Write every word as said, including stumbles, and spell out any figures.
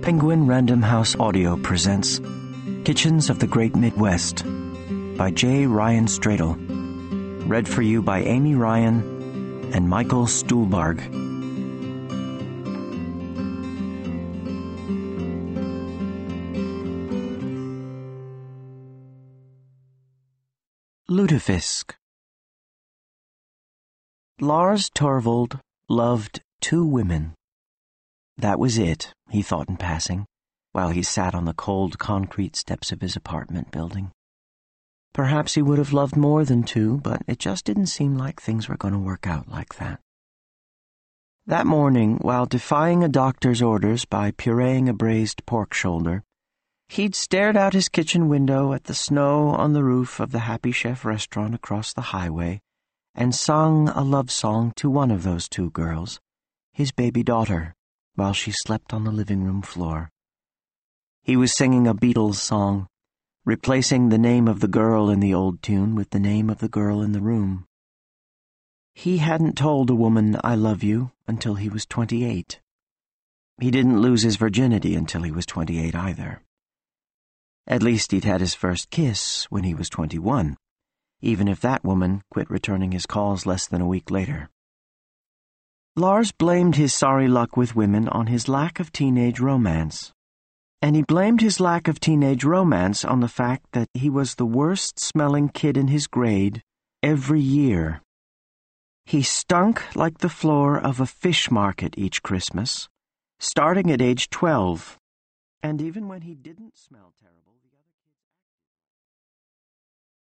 Penguin Random House Audio presents Kitchens of the Great Midwest by J. Ryan Stradle. Read for you by Amy Ryan and Michael Stuhlbarg. Lutefisk. Lars Torvald loved two women. That was it, he thought in passing, while he sat on the cold concrete steps of his apartment building. Perhaps he would have loved more than two, but it just didn't seem like things were going to work out like that. That morning, while defying a doctor's orders by pureeing a braised pork shoulder, he'd stared out his kitchen window at the snow on the roof of the Happy Chef restaurant across the highway and sung a love song to one of those two girls, his baby daughter, while she slept on the living room floor. He was singing a Beatles song, replacing the name of the girl in the old tune with the name of the girl in the room. He hadn't told a woman, "I love you," until he was twenty-eight. He didn't lose his virginity until he was twenty-eight either. At least he'd had his first kiss when he was twenty-one, even if that woman quit returning his calls less than a week later. Lars blamed his sorry luck with women on his lack of teenage romance. And he blamed his lack of teenage romance on the fact that he was the worst-smelling kid in his grade every year. He stunk like the floor of a fish market each Christmas, starting at age twelve. And even when he didn't smell terrible...